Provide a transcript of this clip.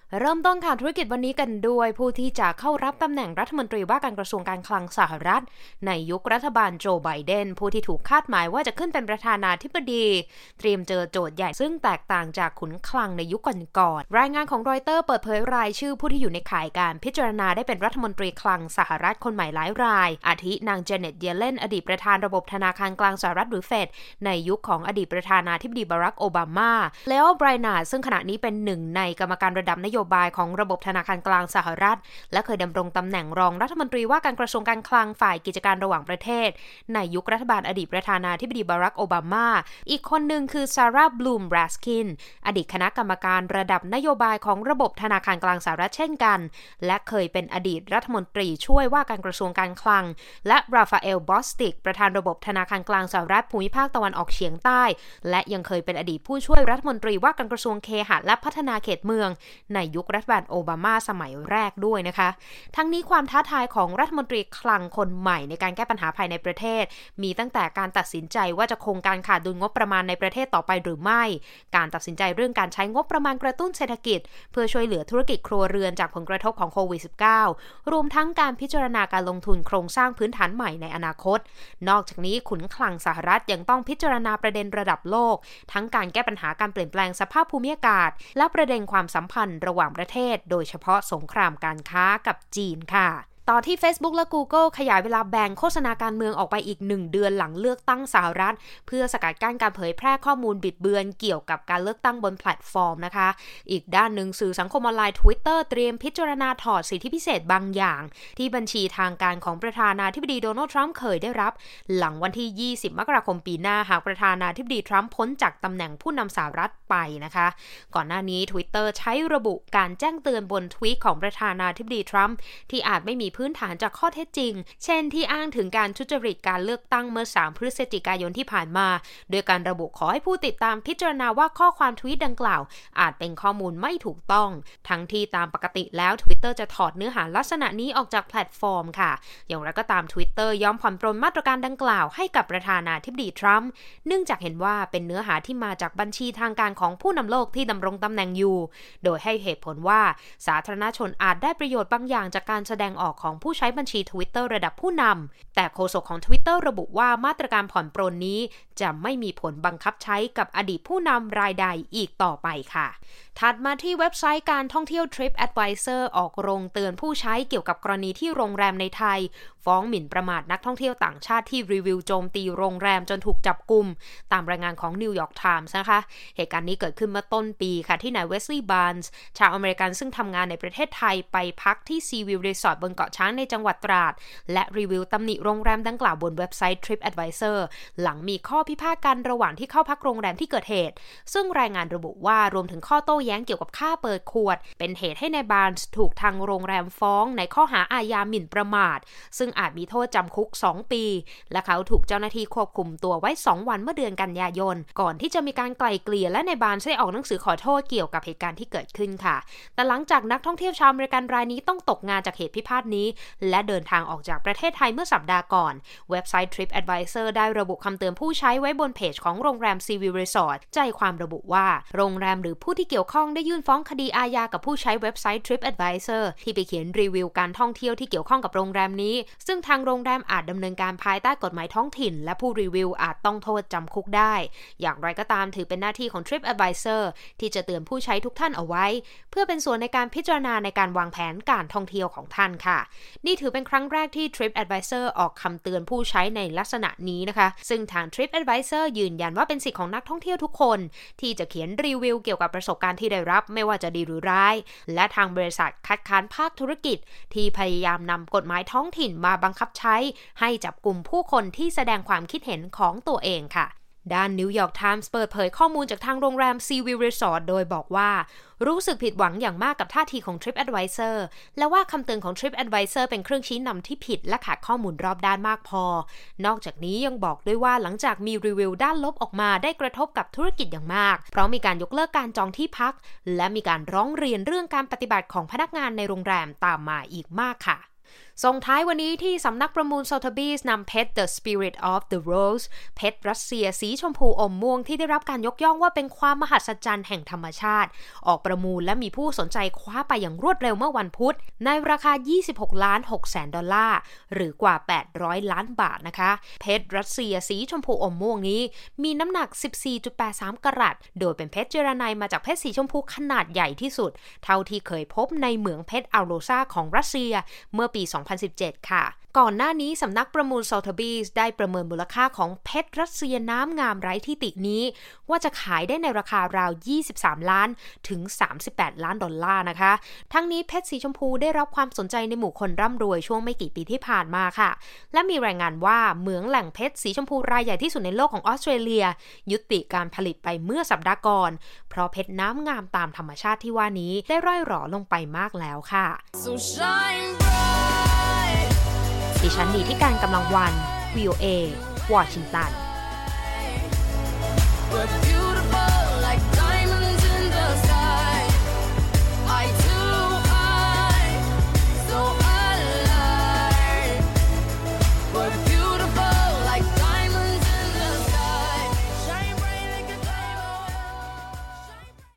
เริ่มต้นข่าวธุรกิจวันนี้กันด้วยผู้ที่จะเข้ารับตำแหน่งรัฐมนตรีว่าการกระทรวงการคลังสหรัฐในยุครัฐบาลโจไบเดนผู้ที่ถูกคาดหมายว่าจะขึ้นเป็นประธานาธิบดีเตรียมเจอโจทย์ใหญ่ซึ่งแตกต่างจากขุนคลังในยุคก่อนๆรายงานของรอยเตอร์เปิดเผยรายชื่อผู้ที่อยู่ในข่ายการพิจารณาได้เป็นรัฐมนตรีคลังสหรัฐคนใหม่หลายรายอาทินางเจเน็ตเยเลนอดีตประธานระบบธนาคารกลางสหรัฐหรือเฟดในยุคของอดีตประธานาธิบดีบารักโอบามาแล้วไบรนาร์ดซึ่งขณะนี้เป็นหนึ่งในกรรมการระดับนโยบายของระบบธนาคารกลางสหรัฐและเคยดำรงตำแหน่งรองรัฐมนตรีว่าการกระทรวงการคลังฝ่ายกิจการระหว่างประเทศในยุครัฐบาลอดีตประธานาธิบดีบารักโอบามาอีกคนหนึ่งคือซาร่าบลูมแบรสกินอดีตคณะกรรมการระดับนโยบายของระบบธนาคารกลางสหรัฐเช่นกันและเคยเป็นอดีตรัฐมนตรีช่วยว่าการกระทรวงการคลังและราฟาเอลบอสติกประธานระบบธนาคารกลางสหรัฐภูมิภาคตะวันออกเฉียงใต้และยังเคยเป็นอดีตผู้ช่วยรัฐมนตรีว่าการกระทรวงเคหะและพัฒนาเขตเมืองในยุครัฐบาลโอบามาสมัยแรกด้วยนะคะทั้งนี้ความท้าทายของรัฐมนตรีคลังคนใหม่ในการแก้ปัญหาภายในประเทศมีตั้งแต่การตัดสินใจว่าจะคงการขาดดุลงบประมาณในประเทศต่อไปหรือไม่การตัดสินใจเรื่องการใช้งบประมาณกระตุ้นเศรษฐกิจเพื่อช่วยเหลือธุรกิจครัวเรือนจากผลกระทบของโควิด -19 รวมทั้งการพิจารณาการลงทุนโครงสร้างพื้นฐานใหม่ในอนาคตนอกจากนี้ขุนคลังสหรัฐยังต้องพิจารณาประเด็นระดับโลกทั้งการแก้ปัญหาการเปลี่ยนแปลงสภาพภูมิอากาศและประเด็นความสัมพันธ์ระหว่างประเทศโดยเฉพาะสงครามการค้ากับจีนค่ะต่อที่ Facebook และ Google ขยายเวลาแบนโฆษณาการเมืองออกไปอีก1 เดือนหลังเลือกตั้งสหรัฐเพื่อสกัดกั้นการเผยแพร่ข้อมูลบิดเบือนเกี่ยวกับการเลือกตั้งบนแพลตฟอร์มนะคะอีกด้านหนึ่งสื่อสังคมออนไลน์ Twitter เตรียมพิจารณาถอดสิทธิพิเศษบางอย่างที่บัญชีทางการของประธานาธิบดีโดนัลด์ทรัมป์เคยได้รับหลังวันที่20มกราคมปีหน้าหากประธานาธิบดีทรัมป์พ้นจากตำแหน่งผู้นำสหรัฐไปนะคะก่อนหน้านี้ Twitter ใช้ระบุการแจ้งเตือนบนทวีตของประธานาธิบดีทรัมป์ที่อาจไม่มีพื้นฐานจากข้อเท็จจริงเช่นที่อ้างถึงการทุจริตการเลือกตั้งเมื่อ3พฤศจิกายนที่ผ่านมาโดยการระบุขอให้ผู้ติดตามพิจารณาว่าข้อความทวีตดังกล่าวอาจเป็นข้อมูลไม่ถูกต้องทั้งที่ตามปกติแล้ว Twitter จะถอดเนื้อหาลักษณะนี้ออกจากแพลตฟอร์มค่ะอย่างไรก็ตาม Twitter ยอมผ่อนปรนมาตรการดังกล่าวให้กับประธานาธิบดีทรัมป์เนื่องจากเห็นว่าเป็นเนื้อหาที่มาจากบัญชีทางการของผู้นำโลกที่ดำรงตำแหน่งอยู่โดยให้เหตุผลว่าสาธารณชนอาจได้ประโยชน์บางอย่างจากการแสดงออกของผู้ใช้บัญชี Twitter ระดับผู้นำแต่โฆษกของ Twitter ระบุว่ามาตรการผ่อนปรนนี้จะไม่มีผลบังคับใช้กับอดีตผู้นำรายใดอีกต่อไปค่ะถัดมาที่เว็บไซต์การท่องเที่ยว TripAdvisor ออกโรงเตือนผู้ใช้เกี่ยวกับกรณีที่โรงแรมในไทยฟ้องหมิ่นประมาทนักท่องเที่ยวต่างชาติที่รีวิวโจมตีโรงแรมจนถูกจับกุมตามรายงานของ New York Times นะคะเหตุการณ์นี้เกิดขึ้นเมื่อต้นปีค่ะที่นายเวสลีย์ บาร์นส์ชาวอเมริกันซึ่งทำงานในประเทศไทยไปพักที่ซีวิวรีสอร์ทบนเกาะช้างในจังหวัดตราดและรีวิวตำหนิโรงแรมดังกล่าวบนเว็บไซต์ TripAdvisor หลังมีข้อพิพาทกันระหว่างที่เข้าพักโรงแรมที่เกิดเหตุซึ่งรายงานระบุว่ารวมถึงข้อโต้แย้งเกี่ยวกับค่าเปิดขวดเป็นเหตุให้นายบาร์นส์ถูกทางโรงแรมฟ้องในข้อหาอาญาหมิ่นประมาทซึ่งอาจมีโทษจำคุก2 ปีและเขาถูกเจ้าหน้าที่ควบคุมตัวไว้2 วันเมื่อเดือนกันยายนก่อนที่จะมีการไกล่เกลี่ยและนายบาร์นส์ได้ออกหนังสือขอโทษเกี่ยวกับเหตุการณ์ที่เกิดขึ้นค่ะแต่หลังจากนักท่องเที่ยวชาวอเมริกันรายนี้ต้องตกงานจากเหตุพิพาทนี้และเดินทางออกจากประเทศไทยเมื่อสัปดาห์ก่อนเว็บไซต์ TripAdvisor ได้ระบุคำเตือนผู้ใช้ไว้บนเพจของโรงแรมซีวิวรีสอร์ทใจความระบุว่าโรงแรมหรือผู้ที่เกี่ยวข้องได้ยื่นฟ้องคดีอาญากับผู้ใช้เว็บไซต์ TripAdvisor ที่ไปเขียนรีวิวการท่องเที่ยวที่เกี่ยวข้องกับโรงแรมนี้ซึ่งทางโรงแรมอาจดำเนินการภายใต้กฎหมายท้องถิ่นและผู้รีวิวอาจต้องโทษจำคุกได้อย่างไรก็ตามถือเป็นหน้าที่ของ TripAdvisor ที่จะเตือนผู้ใช้ทุกท่านเอาไว้เพื่อเป็นส่วนในการพิจารณาในการวางแผนการท่องเที่ยวของท่านค่ะนี่ถือเป็นครั้งแรกที่ TripAdvisor ออกคำเตือนผู้ใช้ในลักษณะนี้นะคะซึ่งทาง TripAdvisor ยืนยันว่าเป็นสิทธิของนักท่องเที่ยวทุกคนที่จะเขียนรีวิวเกี่ยวกับประสบการณ์ที่ได้รับไม่ว่าจะดีหรือร้ายและทางบริษัทคัดค้านภาคธุรกิจที่พยายามนำกฎหมายท้องถิ่นมาบังคับใช้ให้จับกุมผู้คนที่แสดงความคิดเห็นของตัวเองค่ะด้าน New York Times เปิดเผยข้อมูลจากทางโรงแรม Seaview Resort โดยบอกว่ารู้สึกผิดหวังอย่างมากกับท่าทีของ TripAdvisor และว่าคำเตือนของ TripAdvisor เป็นเครื่องชี้นำที่ผิดและขาดข้อมูลรอบด้านมากพอนอกจากนี้ยังบอกด้วยว่าหลังจากมีรีวิวด้านลบออกมาได้กระทบกับธุรกิจอย่างมากเพราะมีการยกเลิกการจองที่พักและมีการร้องเรียนเรื่องการปฏิบัติของพนักงานในโรงแรมตามมาอีกมากค่ะส่งท้ายวันนี้ที่สำนักประมูล Sotheby's นำเพชร The Spirit of the Rose เพชรรัสเซียสีชมพูอมม่วงที่ได้รับการยกย่องว่าเป็นความมหัศจรรย์แห่งธรรมชาติออกประมูลและมีผู้สนใจคว้าไปอย่างรวดเร็วเมื่อวันพุธในราคา $26.6 หรือกว่า$800 ล้านนะคะเพชรรัสเซียสีชมพูอมม่วงนี้มีน้ำหนัก 14.83 กะรัตโดยเป็นเพชรเจรไนมาจากเพชรสีชมพูขนาดใหญ่ที่สุดเท่าที่เคยพบในเหมืองเพชรอัลโรซาของรัสเซียเมื่อปี 2017 ค่ะก่อนหน้านี้สำนักประมูล Sotheby's ได้ประเมินมูลค่าของเพชรรัสเซียน้ำงามไร้ที่ตินี้ว่าจะขายได้ในราคาราว$23 ล้านถึง$38 ล้านนะคะทั้งนี้เพชรสีชมพูได้รับความสนใจในหมู่คนร่ำรวยช่วงไม่กี่ปีที่ผ่านมาค่ะและมีรายงานว่าเหมืองแหล่งเพชรสีชมพูรายใหญ่ที่สุดในโลกของออสเตรเลียยุติการผลิตไปเมื่อสัปดาห์ก่อนเพราะเพชรน้ำงามตามธรรมชาติที่ว่านี้ได้ร่อยหรอลงไปมากแล้วค่ะดิฉันนีที่การกำลังวัน VOA วอชิงตัน